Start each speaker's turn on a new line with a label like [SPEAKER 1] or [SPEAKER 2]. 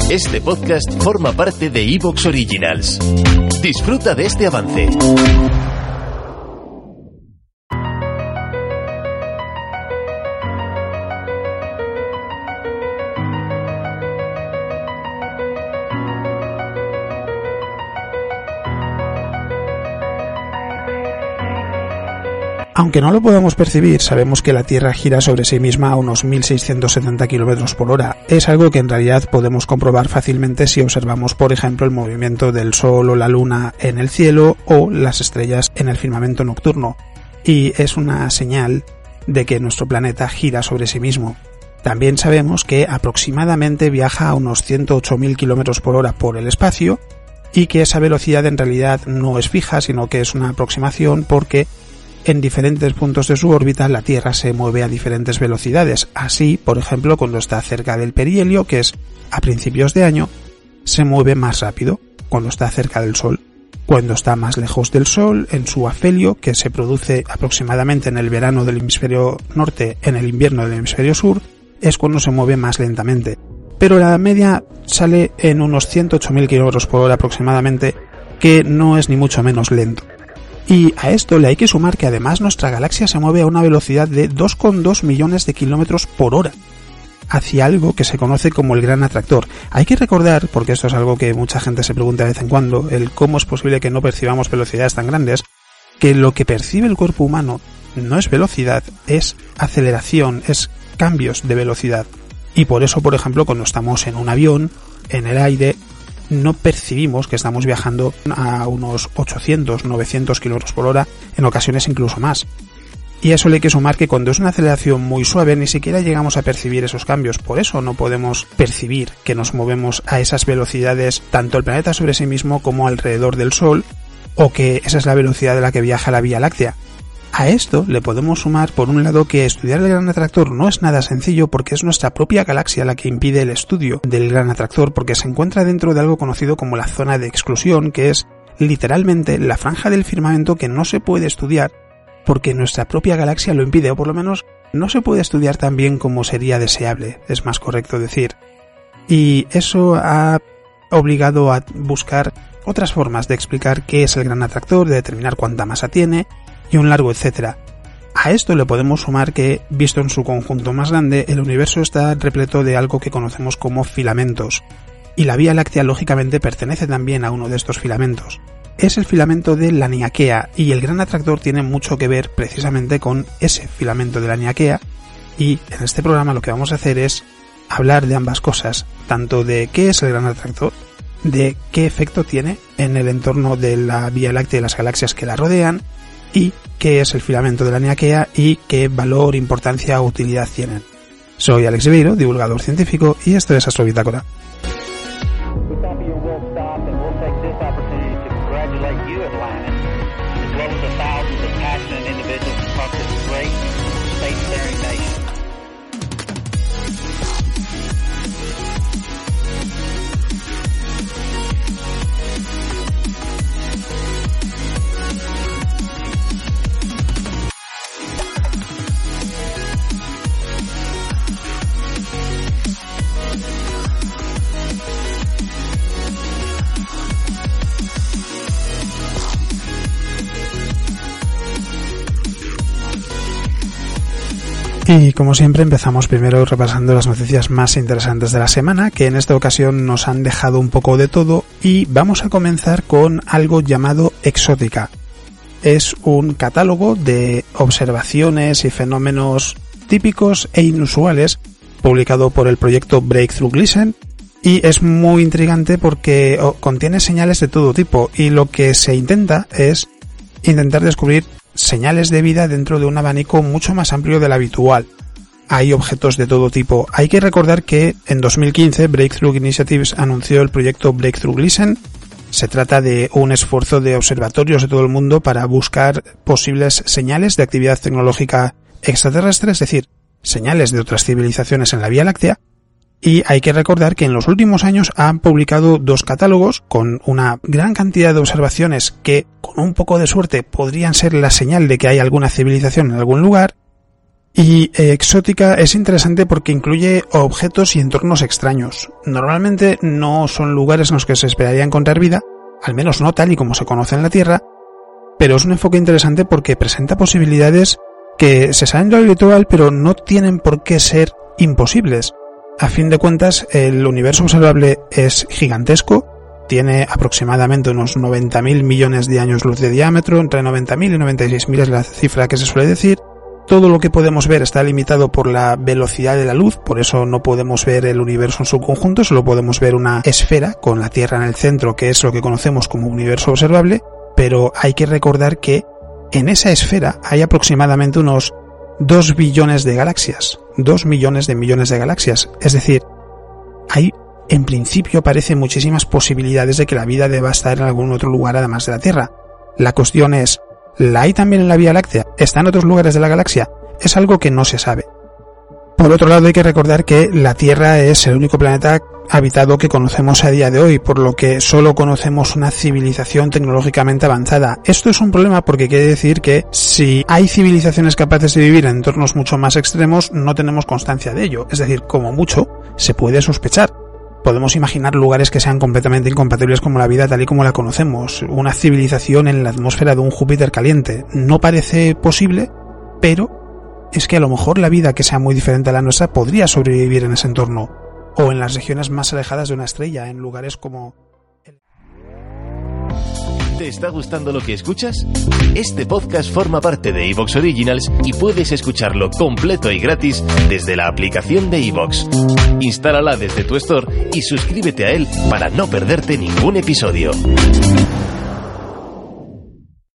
[SPEAKER 1] Este podcast forma parte de Evox Originals. Disfruta de este avance.
[SPEAKER 2] Aunque no lo podamos percibir, sabemos que la Tierra gira sobre sí misma a unos 1.670 km por hora. Es algo que en realidad podemos comprobar fácilmente si observamos, por ejemplo, el movimiento del Sol o la Luna en el cielo o las estrellas en el firmamento nocturno. Y es una señal de que nuestro planeta gira sobre sí mismo. También sabemos que aproximadamente viaja a unos 108.000 km por hora por el espacio y que esa velocidad en realidad no es fija, sino que es una aproximación porque en diferentes puntos de su órbita la Tierra se mueve a diferentes velocidades. Así, por ejemplo, cuando está cerca del perihelio, que es a principios de año, se mueve más rápido cuando está cerca del Sol. Cuando está más lejos del Sol, en su afelio, que se produce aproximadamente en el verano del hemisferio norte, en el invierno del hemisferio sur, es cuando se mueve más lentamente. Pero la media sale en unos 108.000 km por hora aproximadamente, que no es ni mucho menos lento. Y a esto le hay que sumar que además nuestra galaxia se mueve a una velocidad de 2,2 millones de kilómetros por hora, hacia algo que se conoce como el Gran Atractor. Hay que recordar, porque esto es algo que mucha gente se pregunta de vez en cuando, el cómo es posible que no percibamos velocidades tan grandes, que lo que percibe el cuerpo humano no es velocidad, es aceleración, es cambios de velocidad. Y por eso, por ejemplo, cuando estamos en un avión, en el aire, no percibimos que estamos viajando a unos 800, 900 km por hora, en ocasiones incluso más. Y a eso le hay que sumar que cuando es una aceleración muy suave ni siquiera llegamos a percibir esos cambios. Por eso no podemos percibir que nos movemos a esas velocidades tanto el planeta sobre sí mismo como alrededor del Sol, o que esa es la velocidad a la que viaja la Vía Láctea. A esto le podemos sumar, por un lado, que estudiar el Gran Atractor no es nada sencillo porque es nuestra propia galaxia la que impide el estudio del Gran Atractor, porque se encuentra dentro de algo conocido como la zona de exclusión, que es literalmente la franja del firmamento que no se puede estudiar porque nuestra propia galaxia lo impide, o por lo menos no se puede estudiar tan bien como sería deseable, es más correcto decir. Y eso ha obligado a buscar otras formas de explicar qué es el Gran Atractor, de determinar cuánta masa tiene, y un largo etcétera. A esto le podemos sumar que, visto en su conjunto más grande, el universo está repleto de algo que conocemos como filamentos, y la Vía Láctea lógicamente pertenece también a uno de estos filamentos. Es el filamento de la Laniakea, y el Gran Atractor tiene mucho que ver precisamente con ese filamento de la Laniakea, y en este programa lo que vamos a hacer es hablar de ambas cosas, tanto de qué es el Gran Atractor, de qué efecto tiene en el entorno de la Vía Láctea y las galaxias que la rodean, y qué es el filamento de la Laniakea y qué valor, importancia o utilidad tienen. Soy Alex Ribeiro, divulgador científico, y esto es Astrobitácora. Y como siempre empezamos primero repasando las noticias más interesantes de la semana, que en esta ocasión nos han dejado un poco de todo, y vamos a comenzar con algo llamado Exótica. Es un catálogo de observaciones y fenómenos típicos e inusuales publicado por el proyecto Breakthrough Listen, y es muy intrigante porque contiene señales de todo tipo, y lo que se intenta es intentar descubrir señales de vida dentro de un abanico mucho más amplio del habitual. Hay objetos de todo tipo. Hay que recordar que en 2015 Breakthrough Initiatives anunció el proyecto Breakthrough Listen. Se trata de un esfuerzo de observatorios de todo el mundo para buscar posibles señales de actividad tecnológica extraterrestre, es decir, señales de otras civilizaciones en la Vía Láctea. Y hay que recordar que en los últimos años han publicado 2 catálogos con una gran cantidad de observaciones que, con un poco de suerte, podrían ser la señal de que hay alguna civilización en algún lugar, Y exótica es interesante porque incluye objetos y entornos extraños. Normalmente no son lugares en los que se esperaría encontrar vida, al menos no tal y como se conoce en la Tierra, pero es un enfoque interesante porque presenta posibilidades que se salen de lo habitual, pero no tienen por qué ser imposibles. A fin de cuentas, el universo observable es gigantesco, tiene aproximadamente unos 90.000 millones de años luz de diámetro, entre 90.000 y 96.000 es la cifra que se suele decir. Todo lo que podemos ver está limitado por la velocidad de la luz, por eso no podemos ver el universo en su conjunto, solo podemos ver una esfera con la Tierra en el centro, que es lo que conocemos como universo observable, pero hay que recordar que en esa esfera hay aproximadamente unos 2 billones de galaxias, 2 millones de millones de galaxias, es decir, hay en principio parece muchísimas posibilidades de que la vida deba estar en algún otro lugar además de la Tierra. La cuestión es, ¿la hay también en la Vía Láctea? ¿Está en otros lugares de la galaxia? Es algo que no se sabe. Por otro lado, hay que recordar que la Tierra es el único planeta habitado que conocemos a día de hoy, por lo que solo conocemos una civilización tecnológicamente avanzada. Esto es un problema porque quiere decir que si hay civilizaciones capaces de vivir en entornos mucho más extremos, no tenemos constancia de ello. Es decir, como mucho, se puede sospechar. Podemos imaginar lugares que sean completamente incompatibles con la vida tal y como la conocemos. Una civilización en la atmósfera de un Júpiter caliente. No parece posible, pero es que a lo mejor la vida que sea muy diferente a la nuestra podría sobrevivir en ese entorno. O en las regiones más alejadas de una estrella, en lugares como...
[SPEAKER 1] ¿Te está gustando lo que escuchas? Este podcast forma parte de iVoox Originals y puedes escucharlo completo y gratis desde la aplicación de iVoox. Instálala desde tu store y suscríbete a él para no perderte ningún episodio.